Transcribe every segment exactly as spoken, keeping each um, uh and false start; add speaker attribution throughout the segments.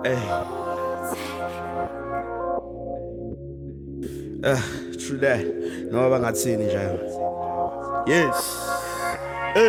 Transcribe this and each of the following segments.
Speaker 1: Hey. Uh, true that. No bangathini njalo. Yes. Eh.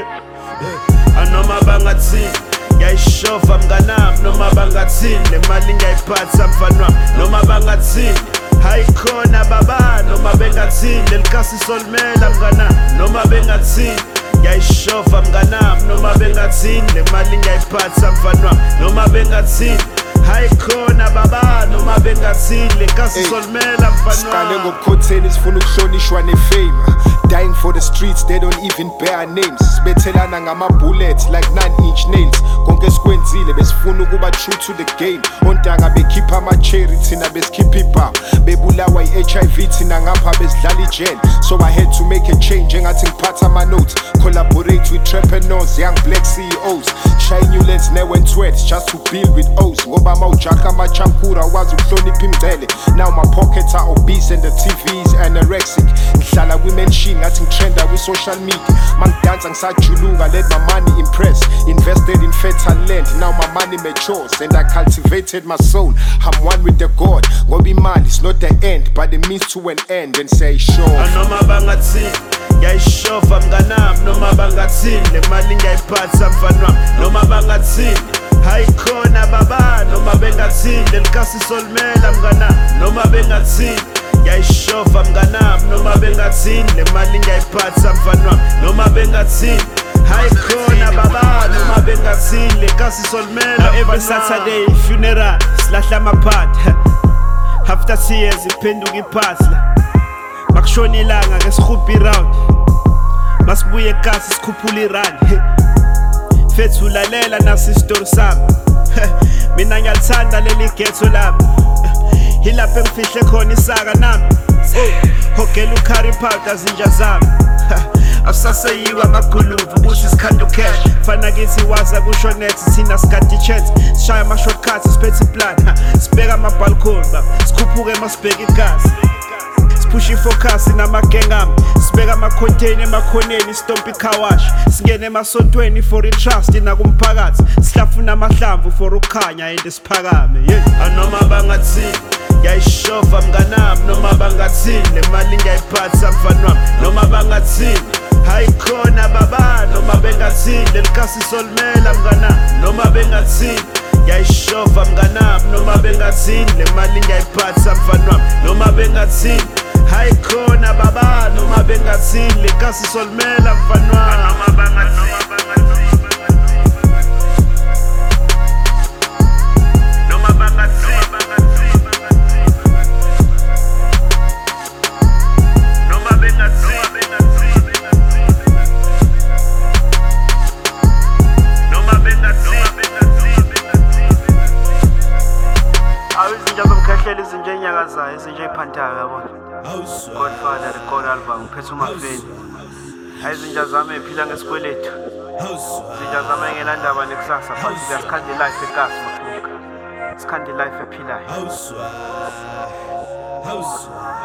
Speaker 1: Anoma bangathini. Ngiyayishova mnganami noma bangathini nemali ngiyayiphatha mfana wami noma bangathini hayikhona baba noma bengathini lelikasi solmela mnganami noma bengathini ngiyayishova mnganami noma bengathini nemali ngiyayiphatha mfana wami noma bengathini hayikhona baba noma bengathini lelikasi solmela mfana wami
Speaker 2: Siqale ngokukhotheni sifuna ukuhlonishwa nefame. Dying for the streets, they don't even bear names. Sibethelana ngama-bullets like nine-inch nails. Konke sikwenzile besifuna ukuba true to the game. Ontanga bekhipha ama-cherry thina besikhipha ibhawu. Bebulawa i-H I V thina ngapha besidlala ijele. So I had to make a change engathi ngiphatha ama-notes. Collaborate with entrepreneurs, young black C E Os. Shine new lens ne-wentworth just to build with O's. Ngoba mawujaka ama-chankura wazi ukuhlonipha imngcele. Now my pockets are obese and the T V is anorexic. Ngihlala kwi-mansion ngathi ngitrenda kwi-social media. Mangidansa ngisajuluka, let my money impress. Invested in fertile land, now my money matures. And I cultivated my soul, I'm one with the God. Ngoba imali is not the end, but the means to an end. And say sure
Speaker 1: Anoma bangathini ngiyayishova mnganami noma bangathini nemali ngiyayiphatha mfana wami noma bangathini hayikhona baba noma bengathini lelikasi solmela mnganami noma bengathini ngiyayishova mnganami noma bengathini nemali ngiyayiphatha mfana wami noma bengathini hayikhona baba noma bengathini lelikasi solmela every Saturday funeral silahla amaphathi after two years iphenduka iphasla makushona ilanga ke sikhupha iround masibuye ekhasi sikhuphula irani fethu lalela nasi story sami mina ngiyalithanda leli ghetto lami hilapha engifihle khona isaka nami hogela ukhari powder zinja zami asaseyiwa amaguluvu ukuthi sikhanda ucash fana kithi waza kusho nethi thina sikade chance sishaya ama shortcuts siphethe iplan sibeka ama balcony sikhuphuke masibheka igazi push ifocus namagengami sibeka ama-contain emakhoneni stomp ikhawash singene emasontweni for i-trust nakumphakathi sihlafuna amahlamvu for ukukhanya ende siphakame anoma bangathini ngiyayishova mnganami noma bangathini nemali ngiyayiphatha mfana wami noma bangathini hayikhona baba noma bengathini lelikasi solmela mnganami noma bengathini ngiyayishova mnganami noma bengathini nemali ngiyayiphatha mfana wami noma bengathini hayikhona baba noma bengathini lelikasi solmela mfana wami noma bangathini noma bangathini noma bengathini noma bengathini awizinja zomkhahlela izinja enyakazayo izinja eyiphantayo yabona Godfather record album phethe umafeni ayizinja zami ephila ngesikweletu izinja zami engenandaba nekusasa but siyakhanda life ekasi mafuka sikhanda life ephilayo